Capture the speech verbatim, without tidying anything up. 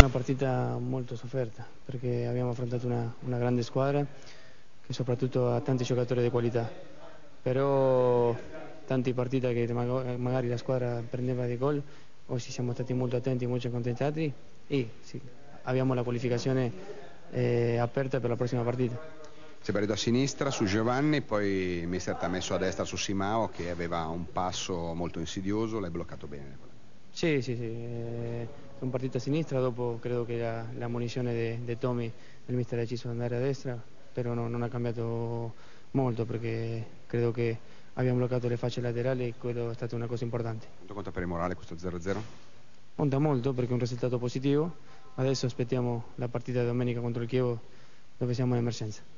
Una partita molto sofferta perché abbiamo affrontato una, una grande squadra che soprattutto ha tanti giocatori di qualità, però tante partite che magari la squadra prendeva dei gol, oggi siamo stati molto attenti, molto accontentati e sì, abbiamo la qualificazione eh, aperta per la prossima partita. Si è partito a sinistra su Giovanni, poi il mister ti ha messo a destra su Simao che aveva un passo molto insidioso, l'hai bloccato bene. Sì, sì, sì, eh, sono partito a sinistra, dopo credo che la, la munizione di Tommy il mister ha deciso di andare a destra, però no, non ha cambiato molto perché credo che abbiamo bloccato le facce laterali e quello è stata una cosa importante. Quanto conta per il morale questo zero a zero? Conta molto perché è un risultato positivo, adesso aspettiamo la partita di domenica contro il Chievo dove siamo in emergenza.